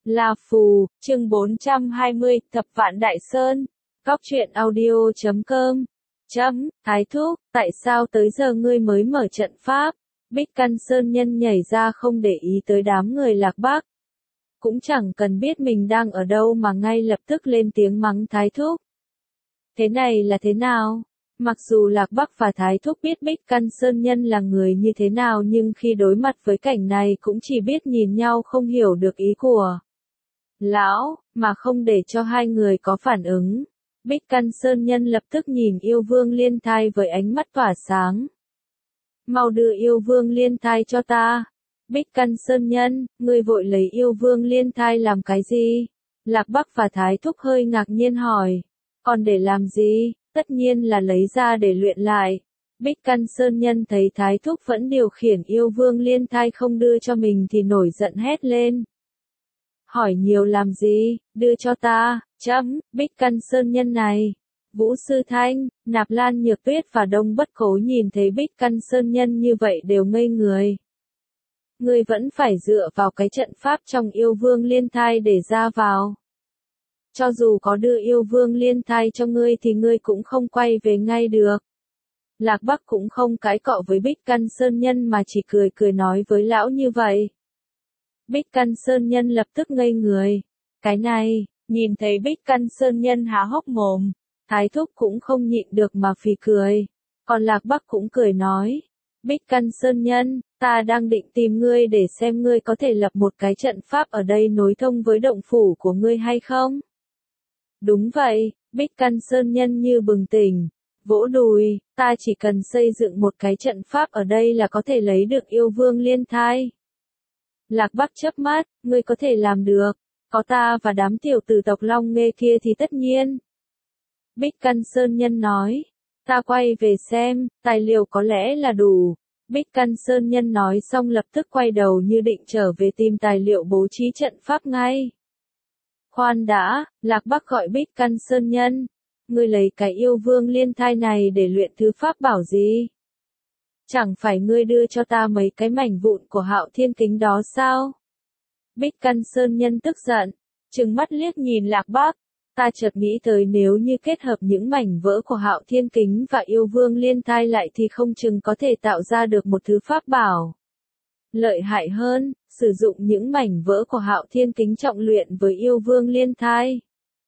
La Phù, chương 420, Thập Vạn Đại Sơn, Góc truyện audio.com. Thái thúc, tại sao tới giờ ngươi mới mở trận pháp? Bích Căn Sơn Nhân nhảy ra không để ý tới đám người Lạc Bắc. Cũng chẳng cần biết mình đang ở đâu mà ngay lập tức lên tiếng mắng Thái thúc. Thế này là thế nào? Mặc dù Lạc Bắc và Thái thúc biết Bích Căn Sơn Nhân là người như thế nào nhưng khi đối mặt với cảnh này cũng chỉ biết nhìn nhau không hiểu được ý của lão, mà không để cho hai người có phản ứng. Bích Căn Sơn Nhân lập tức nhìn Yêu Vương Liên Thai với ánh mắt tỏa sáng. Mau đưa Yêu Vương Liên Thai cho ta. Bích Căn Sơn Nhân, ngươi vội lấy Yêu Vương Liên Thai làm cái gì? Lạc Bắc và Thái thúc hơi ngạc nhiên hỏi. Còn để làm gì? Tất nhiên là lấy ra để luyện lại. Bích Căn Sơn Nhân thấy Thái thúc vẫn điều khiển Yêu Vương Liên Thai không đưa cho mình thì nổi giận hét lên. Hỏi nhiều làm gì, đưa cho ta, Bích Căn Sơn Nhân này. Vũ Sư Thanh, Nạp Lan Nhược Tuyết và Đông Bất Khố nhìn thấy Bích Căn Sơn Nhân như vậy đều ngây người. Ngươi vẫn phải dựa vào cái trận pháp trong Yêu Vương Liên Thai để ra vào. Cho dù có đưa Yêu Vương Liên Thai cho ngươi thì ngươi cũng không quay về ngay được. Lạc Bắc cũng không cãi cọ với Bích Căn Sơn Nhân mà chỉ cười cười nói với lão như vậy. Bích Căn Sơn Nhân lập tức ngây người. Cái này, nhìn thấy Bích Căn Sơn Nhân há hốc mồm, Thái thúc cũng không nhịn được mà phì cười. Còn Lạc Bắc cũng cười nói, Bích Căn Sơn Nhân, ta đang định tìm ngươi để xem ngươi có thể lập một cái trận pháp ở đây nối thông với động phủ của ngươi hay không? Đúng vậy, Bích Căn Sơn Nhân như bừng tỉnh, vỗ đùi, ta chỉ cần xây dựng một cái trận pháp ở đây là có thể lấy được Yêu Vương Liên Thai. Lạc Bắc chớp mắt, ngươi có thể làm được, có ta và đám tiểu tử tộc Long Nghê kia thì tất nhiên. Bích Căn Sơn Nhân nói, ta quay về xem, tài liệu có lẽ là đủ. Bích Căn Sơn Nhân nói xong lập tức quay đầu như định trở về tìm tài liệu bố trí trận pháp ngay. Khoan đã, Lạc Bắc gọi Bích Căn Sơn Nhân, ngươi lấy cái Yêu Vương Liên Thai này để luyện thứ pháp bảo gì? Chẳng phải ngươi đưa cho ta mấy cái mảnh vụn của Hạo Thiên Kính đó sao? Bích Căn Sơn Nhân tức giận, trừng mắt liếc nhìn Lạc Bắc, ta chợt nghĩ tới nếu như kết hợp những mảnh vỡ của Hạo Thiên Kính và Yêu Vương Liên Thai lại thì không chừng có thể tạo ra được một thứ pháp bảo lợi hại hơn, sử dụng những mảnh vỡ của Hạo Thiên Kính trọng luyện với Yêu Vương Liên Thai.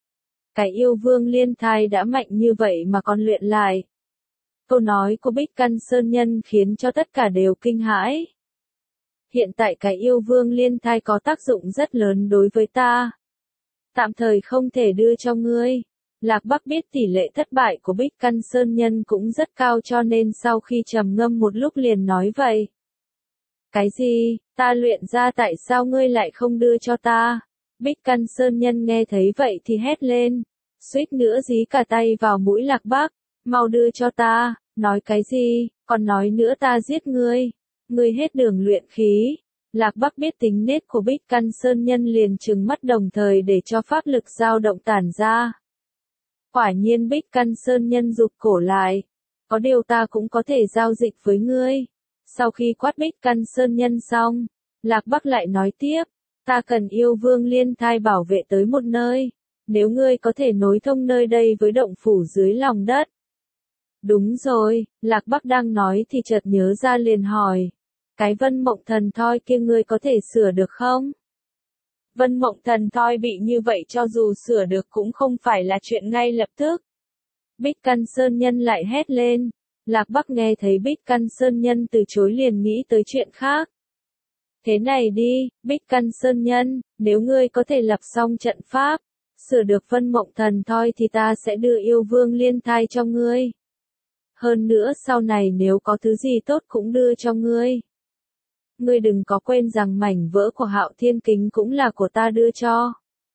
Cái Yêu Vương Liên Thai đã mạnh như vậy mà còn luyện lại. Câu nói của Bích Căn Sơn Nhân khiến cho tất cả đều kinh hãi. Hiện tại cái Yêu Vương Liên Thai có tác dụng rất lớn đối với ta. Tạm thời không thể đưa cho ngươi. Lạc Bắc biết tỷ lệ thất bại của Bích Căn Sơn Nhân cũng rất cao cho nên sau khi trầm ngâm một lúc liền nói vậy. Cái gì, ta luyện ra tại sao ngươi lại không đưa cho ta? Bích Căn Sơn Nhân nghe thấy vậy thì hét lên. Suýt nữa dí cả tay vào mũi Lạc Bắc. Mau đưa cho ta, nói cái gì, còn nói nữa ta giết ngươi. Ngươi hết đường luyện khí. Lạc Bắc biết tính nết của Bích Căn Sơn Nhân liền trừng mắt đồng thời để cho pháp lực dao động tản ra. Quả nhiên Bích Căn Sơn Nhân rụt cổ lại. Có điều ta cũng có thể giao dịch với ngươi. Sau khi quát Bích Căn Sơn Nhân xong, Lạc Bắc lại nói tiếp, ta cần Yêu Vương Liên Thai bảo vệ tới một nơi. Nếu ngươi có thể nối thông nơi đây với động phủ dưới lòng đất. Đúng rồi, Lạc Bắc đang nói thì chợt nhớ ra liền hỏi. Cái Vân Mộng Thần Thoi kia ngươi có thể sửa được không? Vân Mộng Thần Thoi bị như vậy cho dù sửa được cũng không phải là chuyện ngay lập tức. Bích Căn Sơn Nhân lại hét lên. Lạc Bắc nghe thấy Bích Căn Sơn Nhân từ chối liền nghĩ tới chuyện khác. Thế này đi, Bích Căn Sơn Nhân, nếu ngươi có thể lập xong trận pháp, sửa được Vân Mộng Thần Thoi thì ta sẽ đưa Yêu Vương Liên Thai cho ngươi. Hơn nữa sau này nếu có thứ gì tốt cũng đưa cho ngươi. Ngươi đừng có quên rằng mảnh vỡ của Hạo Thiên Kính cũng là của ta đưa cho.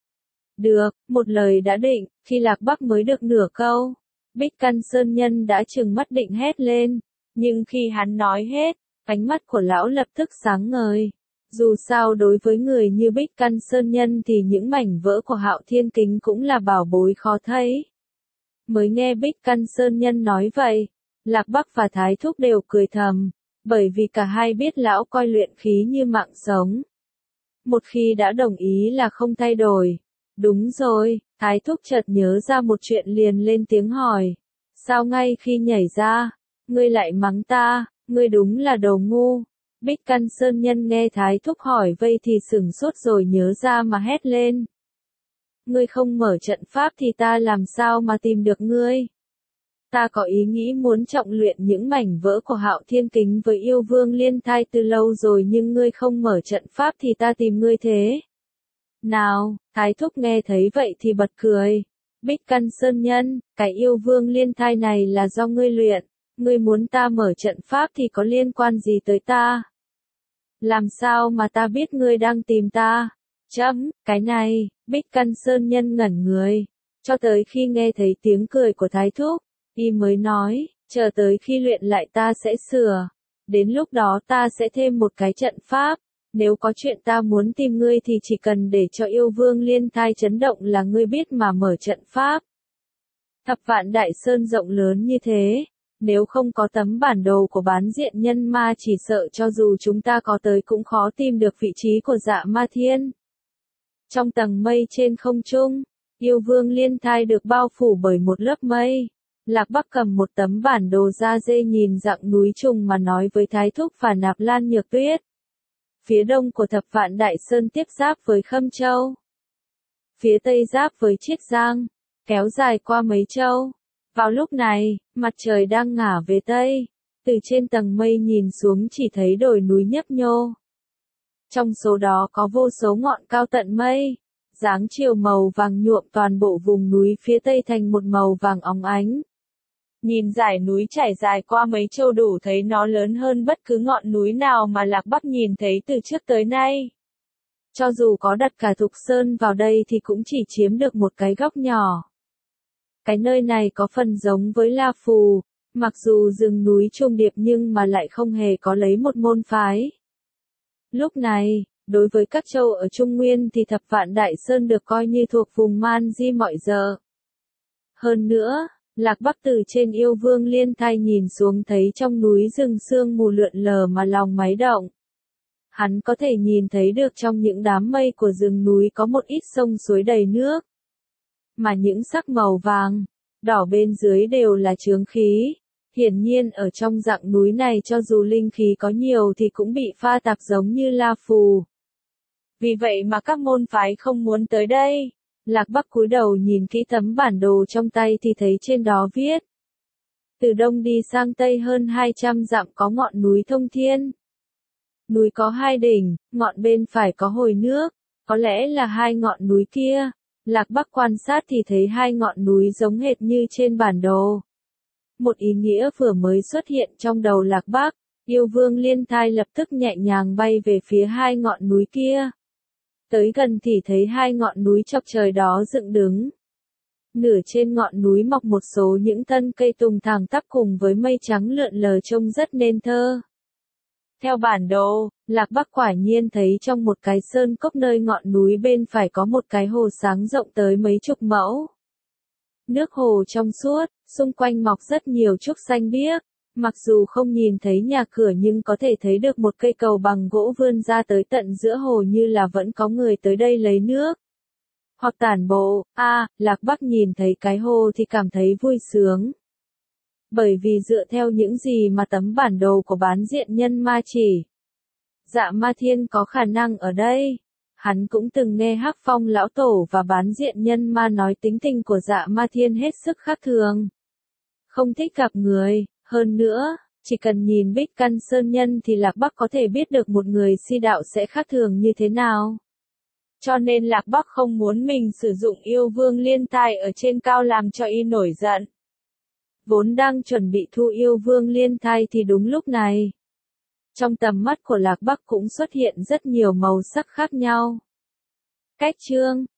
Được, một lời đã định, khi Lạc Bắc mới được nửa câu. Bích Căn Sơn Nhân đã trừng mắt định hét lên, nhưng khi hắn nói hết, ánh mắt của lão lập tức sáng ngời. Dù sao đối với người như Bích Căn Sơn Nhân thì những mảnh vỡ của Hạo Thiên Kính cũng là bảo bối khó thấy. Mới nghe Bích Căn Sơn Nhân nói vậy, Lạc Bắc và Thái thúc đều cười thầm, bởi vì cả hai biết lão coi luyện khí như mạng sống. Một khi đã đồng ý là không thay đổi. Đúng rồi, Thái Thúc chợt nhớ ra một chuyện liền lên tiếng hỏi. Sao ngay khi nhảy ra, ngươi lại mắng ta, ngươi đúng là đồ ngu. Bích Căn Sơn Nhân nghe Thái Thúc hỏi vây thì sửng sốt rồi nhớ ra mà hét lên. Ngươi không mở trận pháp thì ta làm sao mà tìm được ngươi? Ta có ý nghĩ muốn trọng luyện những mảnh vỡ của Hạo Thiên Kính với yêu vương Liên Thai từ lâu rồi nhưng ngươi không mở trận pháp thì ta tìm ngươi thế. Nào, Thái Thúc nghe thấy vậy thì bật cười. Bích Căn Sơn Nhân, cái yêu vương Liên Thai này là do ngươi luyện. Ngươi muốn ta mở trận pháp thì có liên quan gì tới ta? Làm sao mà ta biết ngươi đang tìm ta? Cái này, Bích Căn Sơn Nhân ngẩn người. Cho tới khi nghe thấy tiếng cười của Thái Thúc, y mới nói, chờ tới khi luyện lại ta sẽ sửa. Đến lúc đó ta sẽ thêm một cái trận pháp. Nếu có chuyện ta muốn tìm ngươi thì chỉ cần để cho yêu vương Liên Thai chấn động là ngươi biết mà mở trận pháp. Thập Vạn Đại Sơn rộng lớn như thế. Nếu không có tấm bản đồ của bán diện nhân ma chỉ sợ cho dù chúng ta có tới cũng khó tìm được vị trí của Dạ Ma Thiên. Trong tầng mây trên không trung, yêu vương Liên Thai được bao phủ bởi một lớp mây. Lạc Bắc cầm một tấm bản đồ da dê nhìn dạng núi trùng mà nói với Thái Thúc và Nạp Lan Nhược Tuyết. Phía đông của Thập Vạn Đại Sơn tiếp giáp với Khâm Châu. Phía tây giáp với Chiết Giang, kéo dài qua mấy châu. Vào lúc này, mặt trời đang ngả về tây, từ trên tầng mây nhìn xuống chỉ thấy đồi núi nhấp nhô. Trong số đó có vô số ngọn cao tận mây, dáng chiều màu vàng nhuộm toàn bộ vùng núi phía tây thành một màu vàng óng ánh. Nhìn dải núi trải dài qua mấy châu đủ thấy nó lớn hơn bất cứ ngọn núi nào mà Lạc Bắc nhìn thấy từ trước tới nay. Cho dù có đặt cả Thục Sơn vào đây thì cũng chỉ chiếm được một cái góc nhỏ. Cái nơi này có phần giống với La Phù, mặc dù rừng núi trùng điệp nhưng mà lại không hề có lấy một môn phái. Lúc này, đối với các châu ở Trung Nguyên thì Thập Vạn Đại Sơn được coi như thuộc vùng man di mọi giờ. Hơn nữa, Lạc Bắc từ trên yêu vương Liên Thai nhìn xuống thấy trong núi rừng sương mù lượn lờ mà lòng máy động. Hắn có thể nhìn thấy được trong những đám mây của rừng núi có một ít sông suối đầy nước. Mà những sắc màu vàng, đỏ bên dưới đều là chướng khí. Hiển nhiên ở trong dạng núi này cho dù linh khí có nhiều thì cũng bị pha tạp giống như La Phù. Vì vậy mà các môn phái không muốn tới đây. Lạc Bắc cúi đầu nhìn kỹ tấm bản đồ trong tay thì thấy trên đó viết. Từ đông đi sang tây hơn 200 dặm có ngọn núi Thông Thiên. Núi có hai đỉnh, ngọn bên phải có hồi nước, có lẽ là hai ngọn núi kia. Lạc Bắc quan sát thì thấy hai ngọn núi giống hệt như trên bản đồ. Một ý nghĩa vừa mới xuất hiện trong đầu Lạc Bắc, yêu vương Liên Thai lập tức nhẹ nhàng bay về phía hai ngọn núi kia. Tới gần thì thấy hai ngọn núi chọc trời đó dựng đứng. Nửa trên ngọn núi mọc một số những thân cây tùng thẳng tắp cùng với mây trắng lượn lờ trông rất nên thơ. Theo bản đồ, Lạc Bắc quả nhiên thấy trong một cái sơn cốc nơi ngọn núi bên phải có một cái hồ sáng rộng tới mấy chục mẫu. Nước hồ trong suốt, xung quanh mọc rất nhiều trúc xanh biếc. Mặc dù không nhìn thấy nhà cửa nhưng có thể thấy được một cây cầu bằng gỗ vươn ra tới tận giữa hồ như là vẫn có người tới đây lấy nước. Hoặc tản bộ, Lạc Bắc nhìn thấy cái hồ thì cảm thấy vui sướng. Bởi vì dựa theo những gì mà tấm bản đồ của bán diện nhân ma chỉ, Dạ Ma Thiên có khả năng ở đây. Hắn cũng từng nghe Hắc Phong lão tổ và bán diện nhân ma nói tính tình của Dạ Ma Thiên hết sức khác thường. Không thích gặp người, hơn nữa, chỉ cần nhìn Bích Căn Sơn Nhân thì Lạc Bắc có thể biết được một người si đạo sẽ khác thường như thế nào. Cho nên Lạc Bắc không muốn mình sử dụng yêu vương Liên Thai ở trên cao làm cho y nổi giận. Vốn đang chuẩn bị thu yêu vương Liên Thai thì đúng lúc này. Trong tầm mắt của Lạc Bắc cũng xuất hiện rất nhiều màu sắc khác nhau. Cách chương